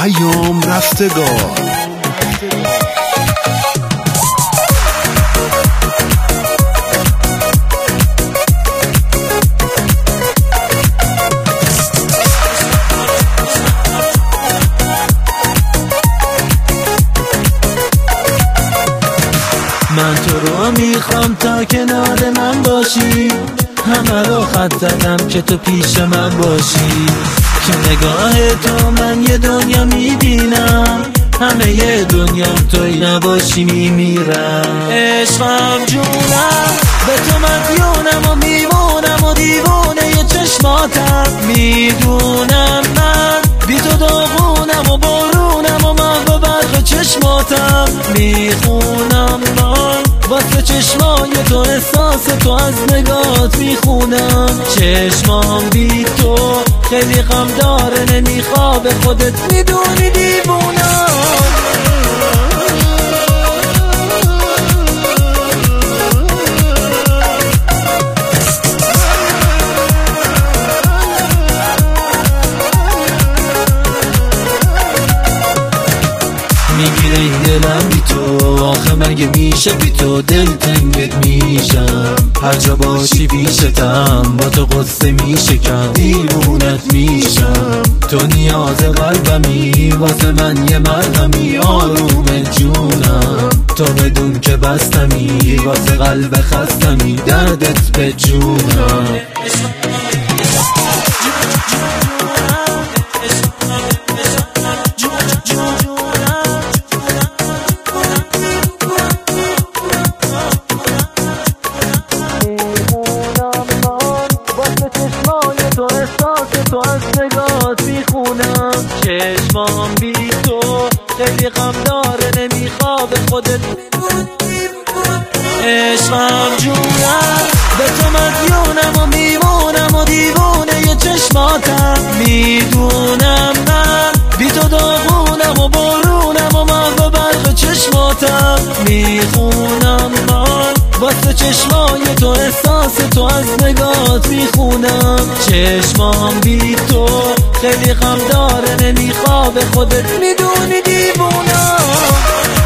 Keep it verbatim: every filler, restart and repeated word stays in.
پیام رستگار. من تو رو میخوام تا کنار من باشی، همه رو خط زدم که تو پیش من باشی، که نگاه تو من یه دنیا میبینم، همه یه دنیا توی نباشی میمیرم. عشقم جونم به تو مدیونم و میمونم و دیوونه یه چشماتم، میدونم من بی تو داغونم و بارونم و محو برق چشماتم، میخونم من واسه چشمای تو احساس تو از نگات میخونم. چشمام بی تو خیلی غم داره نمیخواب، خودت میدونی دیوونم. میگیره این دلم بی تو، آخه مگه میشه بی تو دل تنگت میشم، هر جا باشی پیشتم با تو قصه میشکم، دیوونت میشم. تو نیاز قلبمی واسه من یه مرهمی، آروم جونم تو بدون که بستمی، واسه قلب خستمی دردت به جونم. تو احساس تو از نگات میخونم. چشمام بی تو خیلی غم داره نمیخواب، خودت عشقم جونم به تو مدیونم و میمونم و دیوونه یه چشماتم، میدونم من بی تو داغونم و بارونم و محو برق چشماتم، میخونم من واسه چشمای تو احساس تو از نگات میخونم. چشمام بی تو خیلی غم داره نمیخواب، خودت میدونی دیوونم.